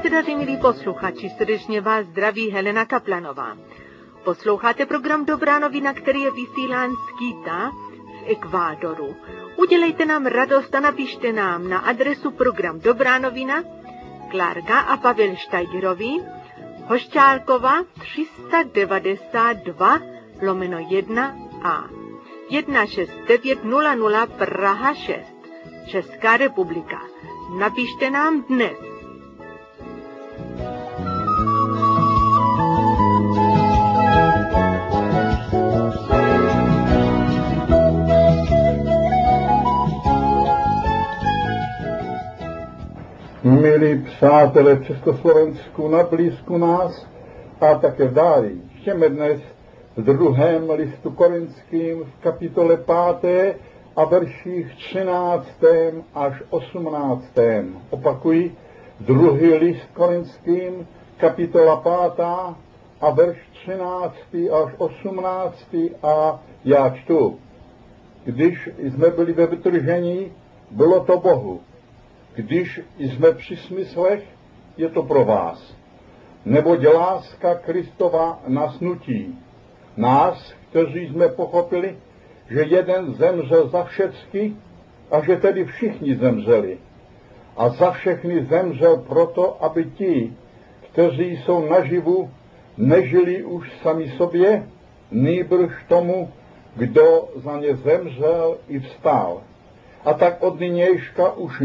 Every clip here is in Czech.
se daří, milí posluchači, srdečně vás zdraví Helena Kaplanová. Posloucháte program Dobrá novina, který je vysílán z Quita v Ekvádoru. Udělejte nám radost a napište nám na adresu program Dobrá novina, Klárka a Pavel Štajgerovi, Hošťálkova 392/1A, 16900 Praha 6, Česká republika. Napište nám dnes. Milí přátelé v Československu, na blízku nás a také v dáli. Čteme dnes v 2. listu Korinským v kapitole 5. a verších 13. až 18. Opakuji, 2. list Korinským, kapitola 5. a verš 13. až 18. a já čtu. Když jsme byli ve vytržení, bylo to Bohu. Když jsme při smyslech, je to pro vás. Neboť láska Kristova nás nutí. Nás, kteří jsme pochopili, že jeden zemřel za všecky a že tedy všichni zemřeli. A za všechny zemřel proto, aby ti, kteří jsou naživu, nežili už sami sobě, nýbrž tomu, kdo za ně zemřel i vstál. A tak od nynějška už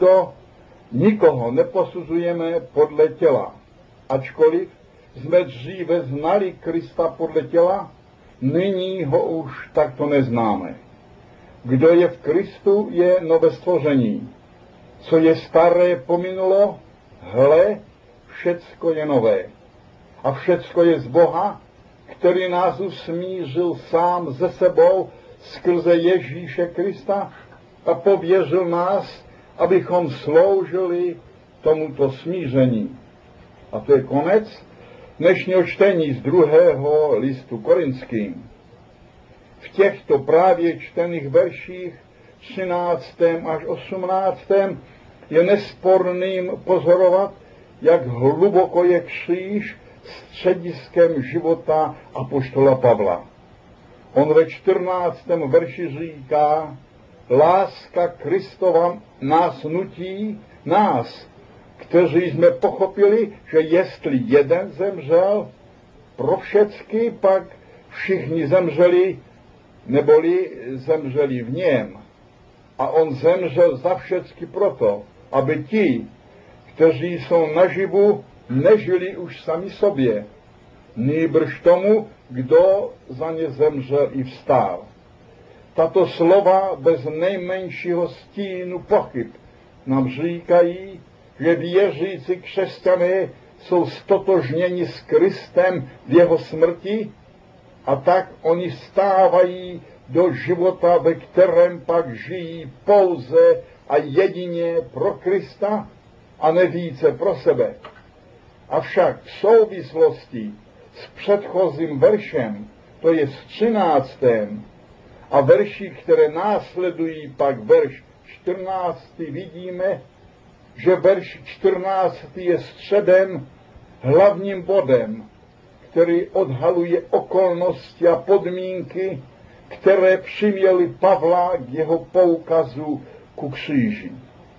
nikoho neposuzujeme podle těla. Ačkoliv jsme dříve znali Krista podle těla, nyní ho už takto neznáme. Kdo je v Kristu, je nové stvoření. Co je staré pominulo, hle, všecko je nové. A všecko je z Boha, který nás usmířil sám ze sebou skrze Ježíše Krista a pověřil nás, abychom sloužili tomuto smíření. A to je konec dnešního čtení z 2. listu Korinským. V těchto právě čtených verších 13. až 18. je nesporným pozorovat, jak hluboko je kříž střediskem života apoštola Pavla. On ve 14. verši říká: láska Kristova nás nutí, nás, kteří jsme pochopili, že jestli jeden zemřel, pro všecky pak všichni zemřeli, neboli zemřeli v něm. A on zemřel za všecky proto, aby ti, kteří jsou naživu, nežili už sami sobě, nýbrž tomu, kdo za ně zemřel i vstál. Tato slova bez nejmenšího stínu pochyb nám říkají, že věřící křesťané jsou stotožněni s Kristem v jeho smrti a tak oni stávají do života, ve kterém pak žijí pouze a jedině pro Krista a ne více pro sebe. Avšak v souvislosti s předchozím veršem, to je s 13. a verši, které následují pak verš 14, vidíme, že verš 14 je středem, hlavním bodem, který odhaluje okolnosti a podmínky, které přiměly Pavla k jeho poukazu ku kříži.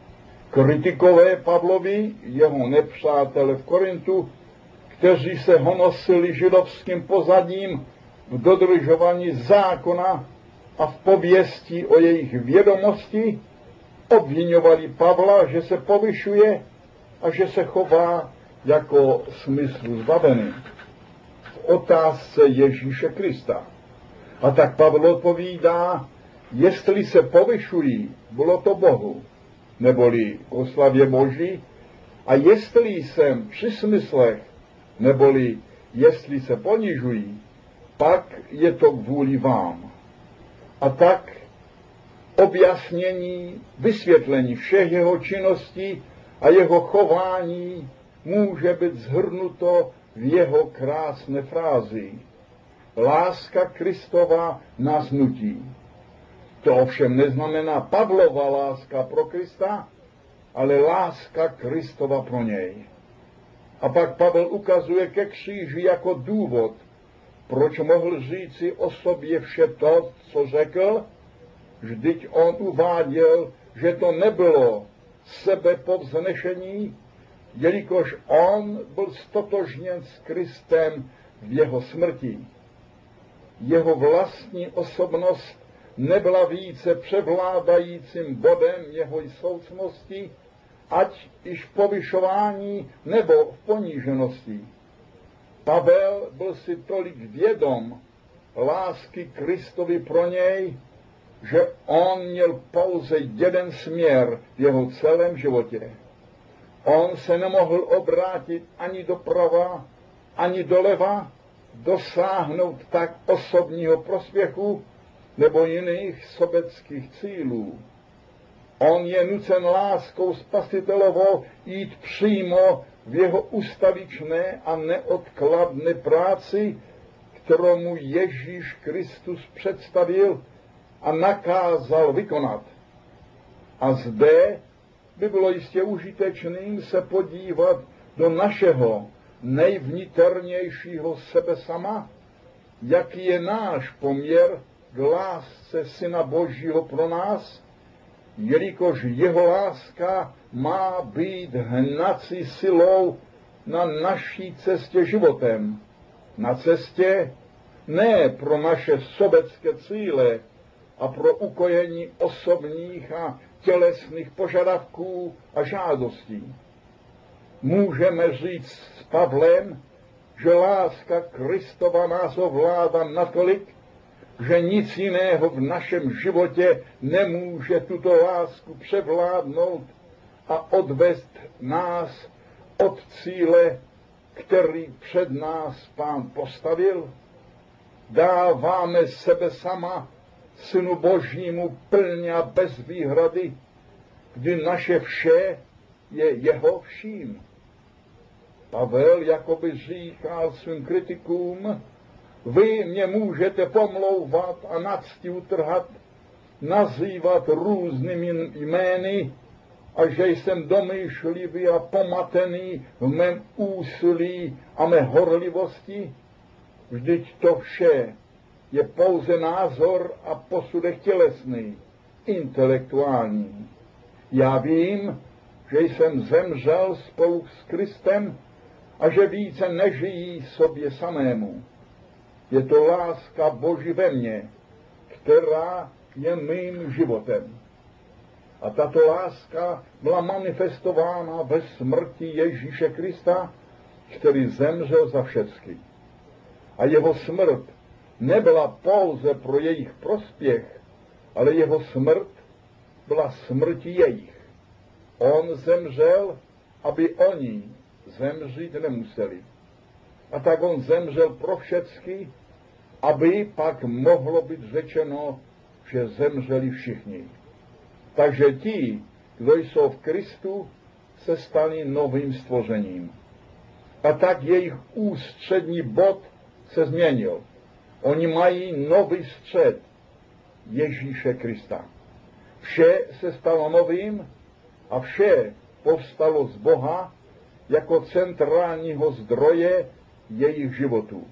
Kritikové Pavlovi, jeho nepřátelé v Korintu, kteří se honosili židovským pozadím v dodržování zákona a v pověsti o jejich vědomosti, obviňovali Pavla, že se povyšuje a že se chová jako smyslu zbavený v otázce Ježíše Krista. A tak Pavel odpovídá, jestli se povyšují, bylo to Bohu, neboli k oslavě Boží, a jestli jsem při smyslech, neboli jestli se ponižují, pak je to kvůli vám. A tak objasnění, vysvětlení všech jeho činností a jeho chování může být shrnuto v jeho krásné frázi. Láska Kristova nás nutí. To ovšem neznamená Pavlova láska pro Krista, ale láska Kristova pro něj. A pak Pavel ukazuje ke kříži jako důvod, proč mohl říci o sobě vše to, co řekl. Vždyť on uváděl, že to nebylo sebepovznešení, jelikož on byl stotožněn s Kristem v jeho smrti. Jeho vlastní osobnost nebyla více převládajícím bodem jeho soucnosti, ať již v povyšování nebo v poníženosti. Pavel byl si tolik vědom lásky Kristovi pro něj, že on měl pouze jeden směr v jeho celém životě. On se nemohl obrátit ani doprava, ani doleva, dosáhnout tak osobního prospěchu nebo jiných sobeckých cílů. On je nucen láskou spasitelovou jít přímo v jeho ustavičné a neodkladné práci, kterou mu Ježíš Kristus představil a nakázal vykonat. A zde by bylo jistě užitečným se podívat do našeho nejvniternějšího sebe sama, jaký je náš poměr k lásce Syna Božího pro nás, jelikož jeho láska má být hnací silou na naší cestě životem. Na cestě ne pro naše sobecké cíle a pro ukojení osobních a tělesných požadavků a žádostí. Můžeme říct s Pavlem, že láska Kristova nás ovládá natolik, že nic jiného v našem životě nemůže tuto lásku převládnout a odvést nás od cíle, který před nás Pán postavil. Dáváme sebe sama Synu Božímu plně a bez výhrady, kdy naše vše je jeho vším. Pavel jakoby říkal svým kritikům, vy mě můžete pomlouvat a nadsti utrhat, nazývat různými jmény a že jsem domýšlivý a pomatený v mém úsilí a mé horlivosti. Vždyť to vše je pouze názor a posudek tělesný, intelektuální. Já vím, že jsem zemřel spolu s Kristem a že více nežijí sobě samému. Je to láska Boží ve mně, která je mým životem. A tato láska byla manifestována ve smrti Ježíše Krista, který zemřel za všechny. A jeho smrt nebyla pouze pro jejich prospěch, ale jeho smrt byla smrtí jejich. On zemřel, aby oni zemřít nemuseli. A tak on zemřel pro všechny, aby pak mohlo být řečeno, že zemřeli všichni. Takže ti, kdo jsou v Kristu, se stali novým stvořením. A tak jejich ústřední bod se změnil. Oni mají nový střed Ježíše Krista. Vše se stalo novým a vše povstalo z Boha jako centrálního zdroje jejich životů.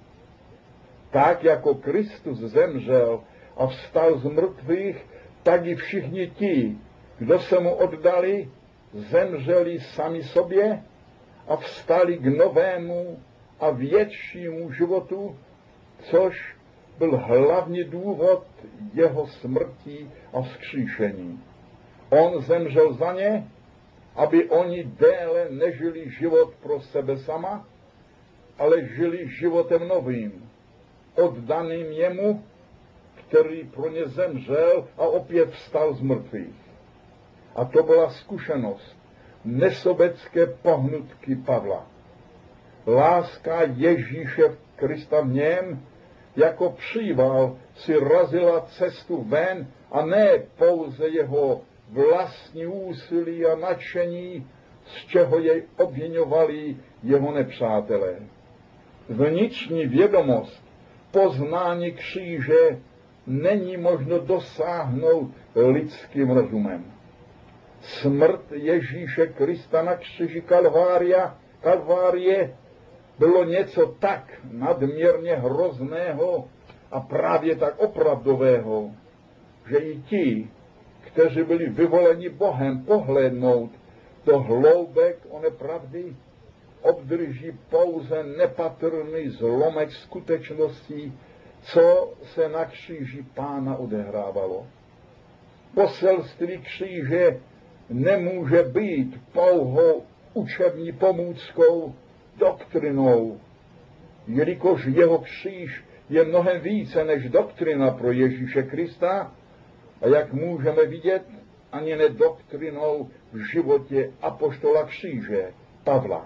Tak jako Kristus zemřel a vstal z mrtvých, tak i všichni ti, kdo se mu oddali, zemřeli sami sobě a vstali k novému a většímu životu, což byl hlavní důvod jeho smrti a vzkříšení. On zemřel za ně, aby oni déle nežili život pro sebe sama, ale žili životem novým, oddaným jemu, který pro ně zemřel a opět vstal z mrtvých. A to byla zkušenost nesobecké pohnutky Pavla. Láska Ježíše Krista v něm jako příval si razila cestu ven a ne pouze jeho vlastní úsilí a nadšení, z čeho jej obviňovali jeho nepřátelé. Vnitřní vědomost poznání kříže není možno dosáhnout lidským rozumem. Smrt Ježíše Krista na kříži Kalvária Kalvárie bylo něco tak nadměrně hrozného a právě tak opravdového, že i ti, kteří byli vyvoleni Bohem pohlédnout do hloubek oné pravdy, obdrží pouze nepatrný zlomek skutečností, co se na kříži Pána odehrávalo. Poselství kříže nemůže být pouhou učební pomůckou, doktrinou, jelikož jeho kříž je mnohem více než doktrina pro Ježíše Krista a jak můžeme vidět, ani ne doktrinou v životě apoštola kříže Pavla.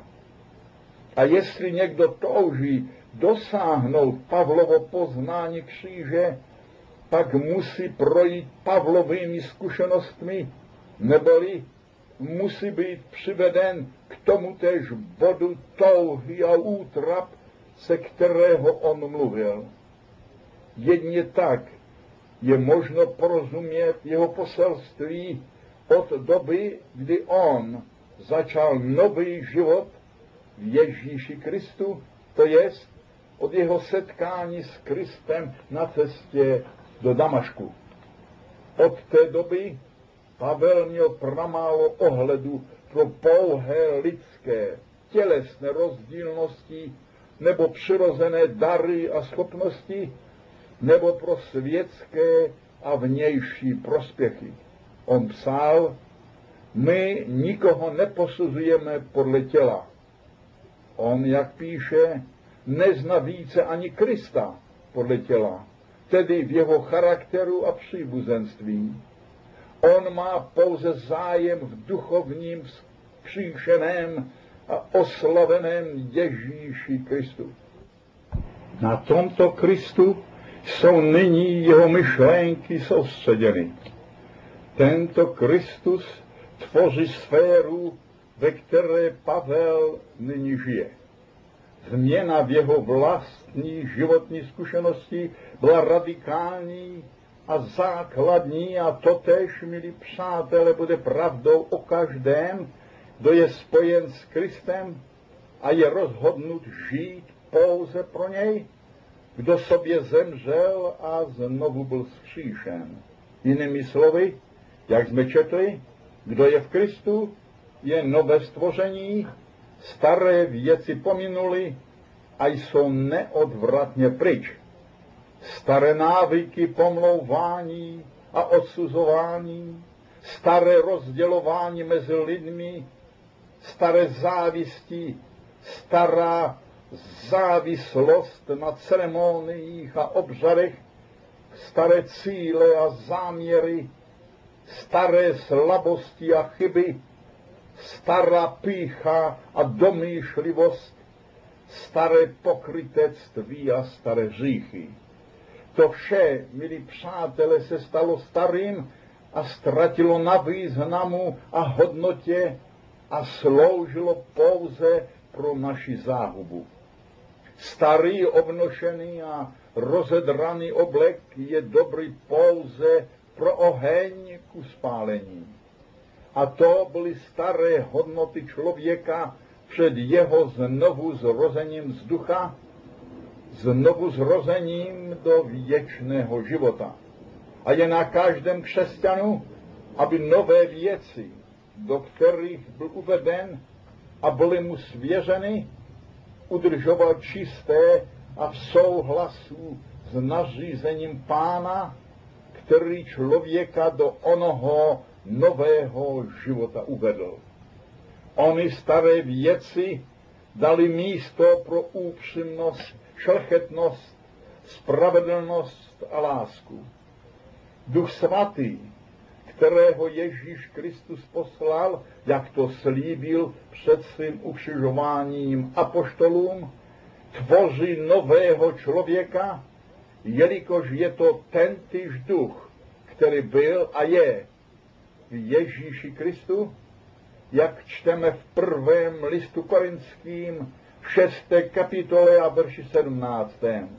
A jestli někdo touží dosáhnout Pavlovo poznání kříže, pak musí projít Pavlovými zkušenostmi, neboli musí být přiveden k tomutéž bodu touhy a útrap, se kterého on mluvil. Jedně tak je možno porozumět jeho poselství od doby, kdy on začal nový život v Ježíši Kristu, to jest od jeho setkání s Kristem na cestě do Damašku. Od té doby Pavel měl pramálo ohledu pro pouhé lidské, tělesné rozdílnosti nebo přirozené dary a schopnosti, nebo pro světské a vnější prospěchy. On psal, my nikoho neposuzujeme podle těla. On, jak píše, nezná více ani Krista podle těla, tedy v jeho charakteru a příbuzenství. On má pouze zájem v duchovním vzkříšeném a oslaveném Ježíši Kristu. Na tomto Kristu jsou nyní jeho myšlenky soustředěny. Tento Kristus tvoří sféru, ve které Pavel nyní žije. Změna v jeho vlastní životní zkušenosti byla radikální a základní a totéž, milí přátelé, bude pravdou o každém, kdo je spojen s Kristem a je rozhodnut žít pouze pro něj, kdo sobě zemřel a znovu byl vzkříšen. Jinými slovy, jak jsme četli, kdo je v Kristu, je nové stvoření, staré věci pominuly a jsou neodvratně pryč. Staré návyky pomlouvání a odsuzování, staré rozdělování mezi lidmi, staré závisti, stará závislost na ceremoniích a obřadech, staré cíle a záměry, staré slabosti a chyby, stará pýcha a domýšlivost, staré pokrytectví a staré hříchy. To vše, milí přátelé, se stalo starým a ztratilo na významu a hodnotě a sloužilo pouze pro naši záhubu. Starý, obnošený a rozedraný oblek je dobrý pouze pro oheň ku spálení. A to byly staré hodnoty člověka před jeho znovu zrozením z ducha, znovu zrozením do věčného života. A je na každém křesťanu, aby nové věci, do kterých byl uveden a byly mu svěřeny, udržoval čisté a v souhlasu s nařízením Pána, který člověka do onoho nového života uvedl. Ony staré věci dali místo pro upřímnost, šlechetnost, spravedlnost a lásku. Duch svatý, kterého Ježíš Kristus poslal, jak to slíbil před svým ukřižováním apoštolům, tvoří nového člověka, jelikož je to tentýž duch, který byl a je v Ježíši Kristu, jak čteme v 1. listu Korinským v 6. kapitole a verši 17.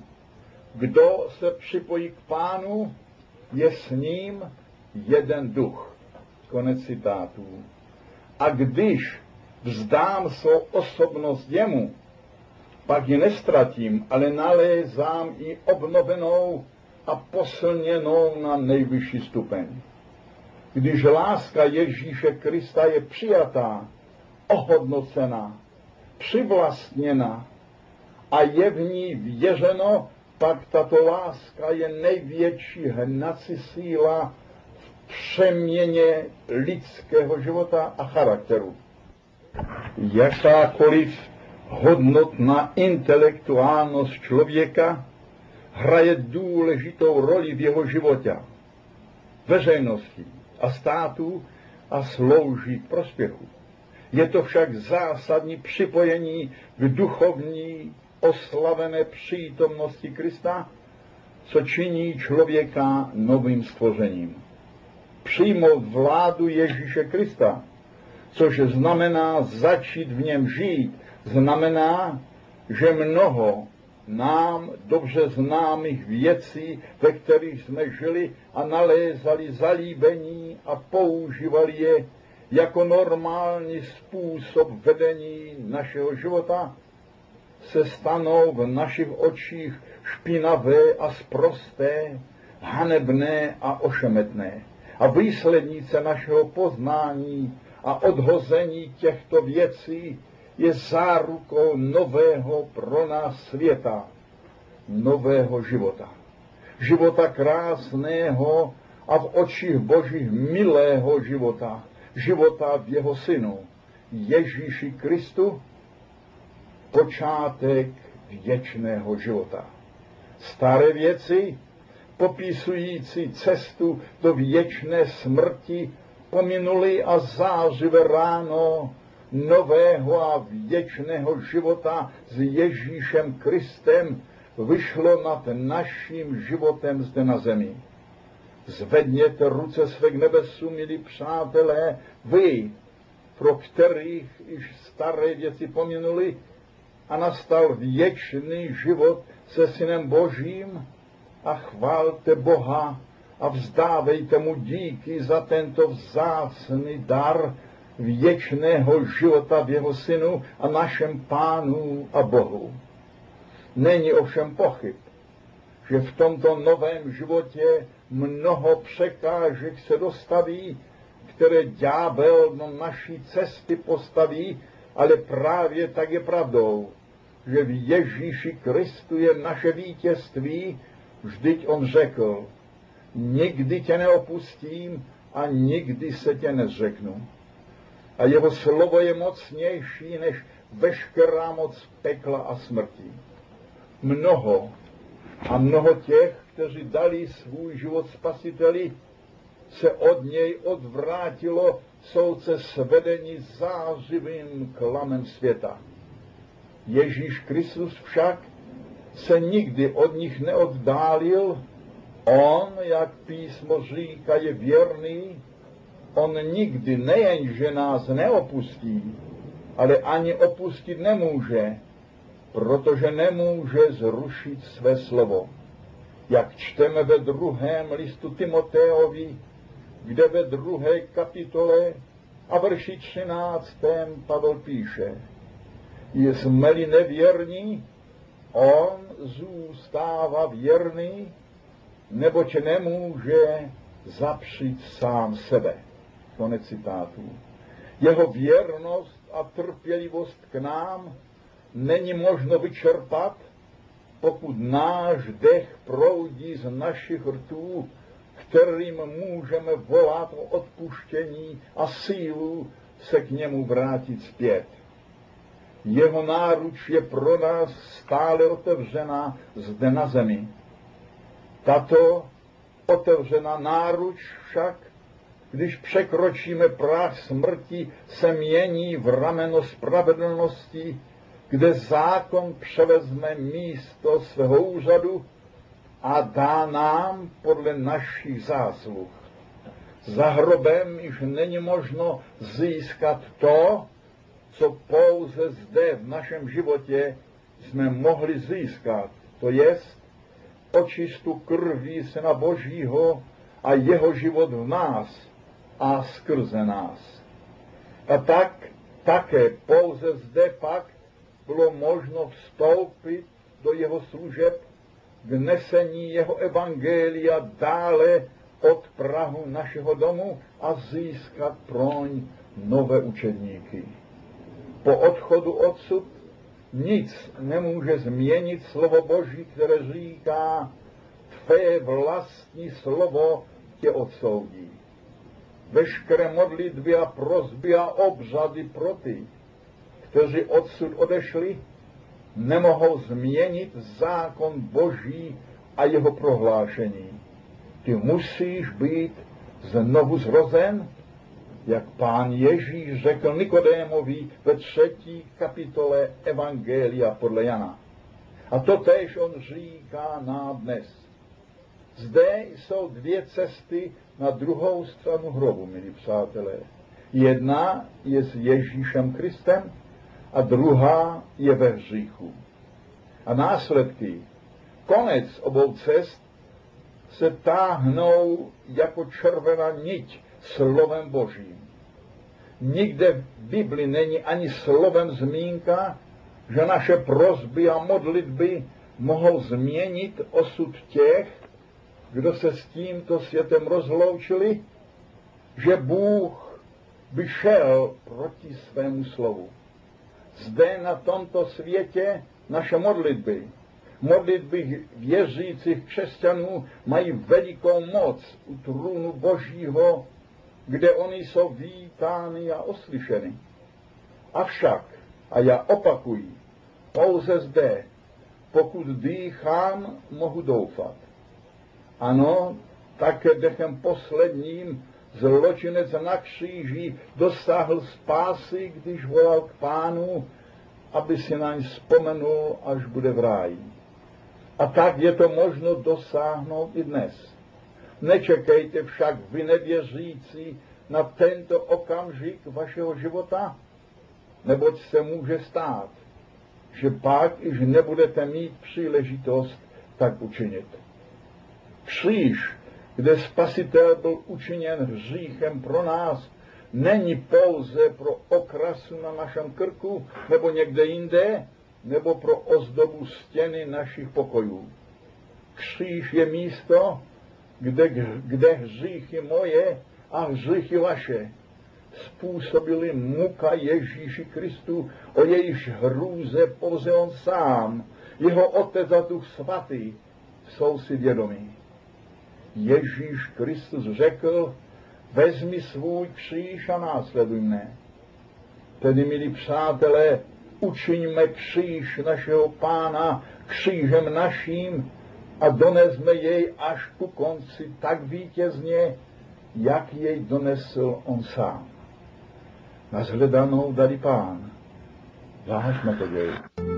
Kdo se připojí k Pánu, je s ním jeden duch. Konec citátů. A když vzdám svou osobnost jemu, pak ji nestratím, ale nalézám ji obnovenou a posilněnou na nejvyšší stupeň. Když láska Ježíše Krista je přijatá, ohodnocena, přivlastněna a je v ní věřeno, pak tato láska je největší hnací síla v přeměně lidského života a charakteru. Jakákoliv hodnotná intelektuálnost člověka hraje důležitou roli v jeho životě, veřejnosti a státu a slouží k prospěchu. Je to však zásadní připojení k duchovní oslavené přítomnosti Krista, co činí člověka novým stvořením. Přijmout vládu Ježíše Krista, což znamená začít v něm žít, znamená, že mnoho nám dobře známých věcí, ve kterých jsme žili a nalézali zalíbení a používali je jako normální způsob vedení našeho života, se stanou v našich očích špinavé a sprosté, hanebné a ošemetné. A výslednice našeho poznání a odhození těchto věcí je zárukou nového pro nás světa, nového života. Života krásného a v očích Božích milého života. Života v jeho synu, Ježíši Kristu, počátek věčného života. Staré věci, popisující cestu do věčné smrti, pominuly a zářivé ráno nového a věčného života s Ježíšem Kristem vyšlo nad naším životem zde na zemi. Zvedněte ruce své k nebesu, milí přátelé, vy, pro kterých již staré věci pominuly a nastal věčný život se Synem Božím, a chválte Boha a vzdávejte mu díky za tento vzácný dar věčného života v jeho Synu a našem Pánu a Bohu. Není ovšem pochyb, že v tomto novém životě mnoho překážek se dostaví, které ďábel na naší cesty postaví, ale právě tak je pravdou, že v Ježíši Kristu je naše vítězství. Vždyť on řekl, nikdy tě neopustím a nikdy se tě nezřeknu. A jeho slovo je mocnější než veškerá moc pekla a smrti. Mnoho těch, kteří dali svůj život Spasiteli, se od něj odvrátilo, jsou se svedeni zářivým klamem světa. Ježíš Kristus však se nikdy od nich neoddálil. On, jak písmo říká, je věrný. On nikdy nejenže nás neopustí, ale ani opustit nemůže, protože nemůže zrušit své slovo. Jak čteme ve 2. listu Timoteovi, kde ve 2. kapitole a verši 13. Pavel píše, jsme-li nevěrní, on zůstává věrný, neboť nemůže zapřít sám sebe. Konec citátu. Jeho věrnost a trpělivost k nám není možno vyčerpat, pokud náš dech proudí z našich rtů, kterým můžeme volat o odpuštění a sílu se k němu vrátit zpět. Jeho náruč je pro nás stále otevřená zde na zemi. Tato otevřená náruč však, když překročíme práh smrti, se mění v rameno spravedlnosti, kde zákon převezme místo svého úřadu a dá nám podle našich zásluh. Za hrobem již není možno získat to, co pouze zde v našem životě jsme mohli získat, to jest očistu krví Syna Božího a jeho život v nás a skrze nás. A tak také pouze zde pak bylo možno vstoupit do jeho služeb k nesení jeho evangelia dále od prahu našeho domu a získat proň nové učedníky. Po odchodu odsud nic nemůže změnit slovo Boží, které říká, tvé vlastní slovo tě odsoudí. Veškeré modlitby a prosby a obřady pro ty, kteří odsud odešli, nemohou změnit zákon Boží a jeho prohlášení. Ty musíš být znovu zrozen, jak Pán Ježíš řekl Nikodémovi ve 3. kapitole Evangelia podle Jana. A to též on říká nám dnes. Zde jsou dvě cesty na druhou stranu hrobu, milí přátelé. Jedna je s Ježíšem Kristem a druhá je ve hříchu. A následky, konec obou cest, se táhnou jako červená niť slovem Božím. Nikde v Bibli není ani slovem zmínka, že naše prosby a modlitby mohou změnit osud těch, kdo se s tímto světem rozloučili, že Bůh by šel proti svému slovu. Zde na tomto světě naše modlitby věřících křesťanů mají velikou moc u trůnu Božího, kde oni jsou vítány a oslyšeny. Avšak, a já opakuji, pouze zde, pokud dýchám, mohu doufat. Ano, také dechem posledním zločinec na kříži dosáhl spásy, když volal k Pánu, aby si na ň vzpomenul, až bude v ráji. A tak je to možno dosáhnout i dnes. Nečekejte však vy nevěřící na tento okamžik vašeho života, neboť se může stát, že pak již nebudete mít příležitost tak učinit. Kříž, kde Spasitel byl učiněn hříchem pro nás, není pouze pro okrasu na našem krku, nebo někde jinde, nebo pro ozdobu stěny našich pokojů. Kříž je místo, kde hříchy moje a hříchy vaše způsobili muka Ježíši Kristu, o jejíž hrůze pouze on sám, jeho Otec a Duch Svatý jsou si vědomí. Ježíš Kristus řekl, vezmi svůj kříž a následuj mne. Tedy, milí přátelé, učiňme kříž našeho Pána křížem naším a donesme jej až ku konci tak vítězně, jak jej donesl on sám. Nashledanou dali Pán. Vážme to děj.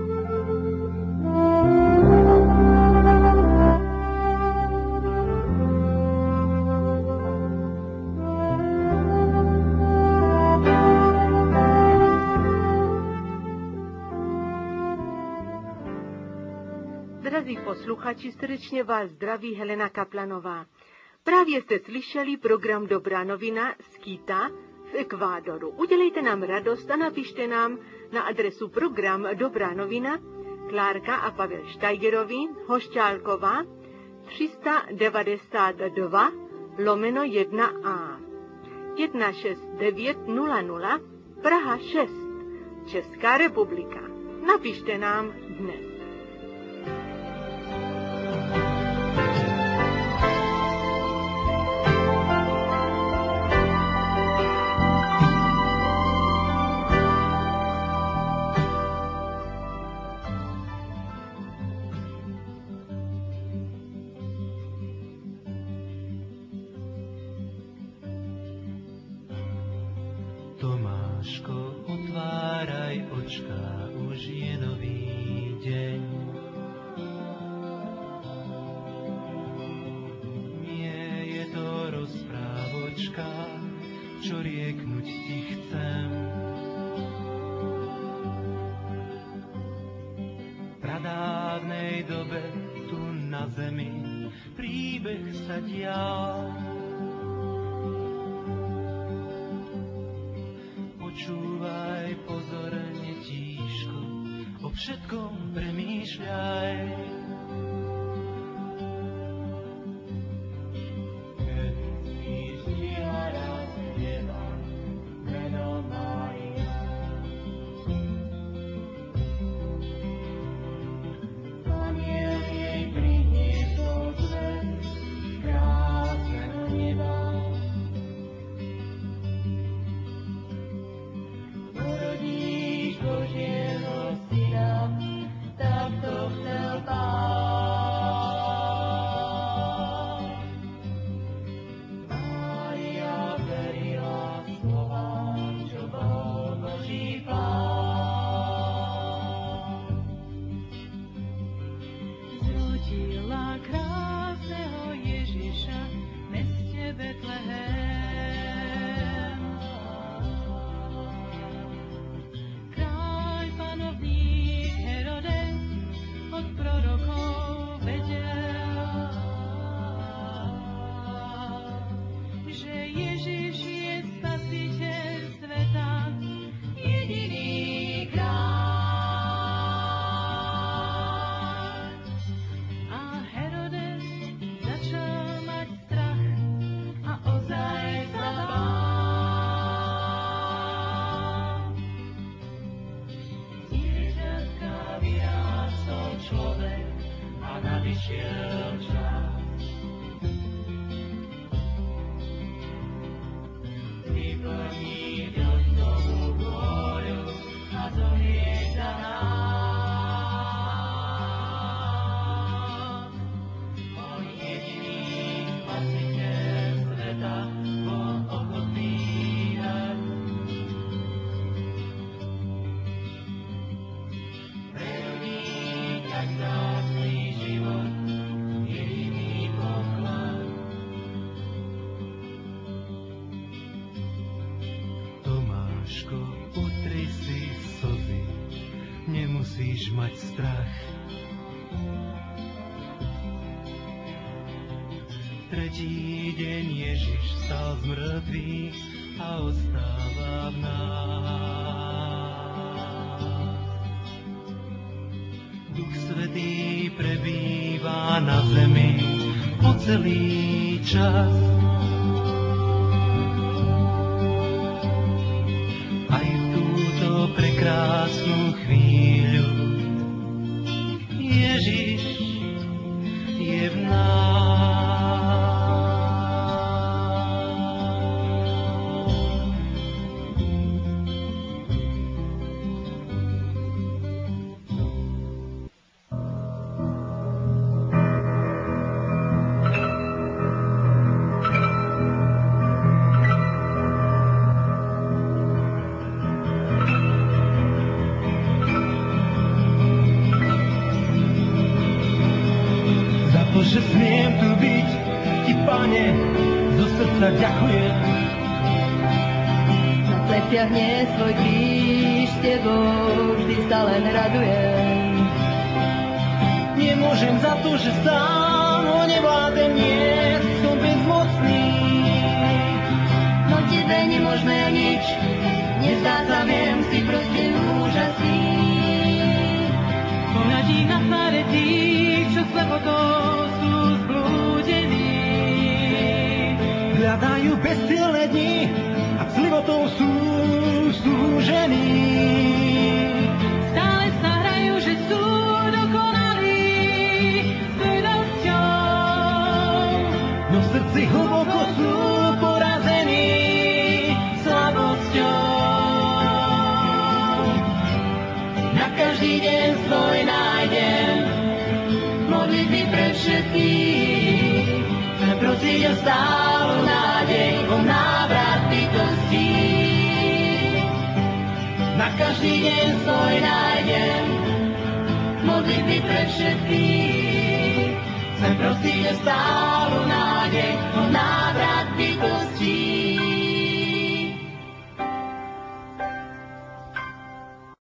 Drazí posluchači, srdečně vás zdraví Helena Kaplanová. Právě jste slyšeli program Dobrá novina z Quita v Ekvádoru. Udělejte nám radost a napište nám na adresu program Dobrá novina, Klárka a Pavel Štajgerovi, Hošťálková, 392/1A, 16900, Praha 6, Česká republika. Napište nám dnes. Tomáško, otváraj očka, už je nový deň. Nie je to rozprávočka, čo rieknuť ti chcem. V pradávnej dobe tu na zemi príbeh sa dial. Počúvaj, všetkom premýšľaj. Keď zvýšila raz neba, meno Mária. Aniel jej priniesol svet krásneho neba. Porodíš Božieho syna, tak to chcel Pán. Mária verila slovám, čo bol Boží plán. Zrodila krásneho Ježiša v meste Betlehem. Kráľ panovník Herodes od prorokov vedel, že Ježiš je spasiteľ sveta, jediný kráľ. A Herodes začal mať strach a ozaj sa bál. Dieťatka vyrástol človek a nadišiel čas. Vyplní Otcovú vôľu a zomrie za nás. On jediný spasiteľ sveta bol ochotný dať. Pre ľudí tak vzácny život, jediný poklad. Tomáško, utri si slzy, nemusíš mať strach. Tretí deň Ježiš vstal z mŕtvych a ostáva v nás. Duch Svätý prebýva na zemi po celý čas. Aj v túto prekrásnu chvíľu Ježiš je v nás. Za to, že smiem tu byť, ti, Pane, zo srdca ďakujem. Na pleciach nie svoj kríž, s tebou vždy sa len radujem. Nemôžem za to, že sám ho nevládem, nie som bezmocný. No tebe nemožné nič, nezdá sa, viem, si proste úžasný. Pohľadí na tváre tých, čo slepotou sú zblúdení. Hľadajú bezsilné dni a slivotou sú súžení. Stále sa hrajú, že sú dokonalí s tvrdosťou. No v srdci hlboko sú porazení slabosťou. Na každý deň svoj nájdem modlitby pre všetkých. Chcem prosiť o stálu nádej, o návrat bytostí. Na každý deň svoj nájdem modlitby pre všetkých. Chcem prosiť o stálu nádej, o návrat bytostí.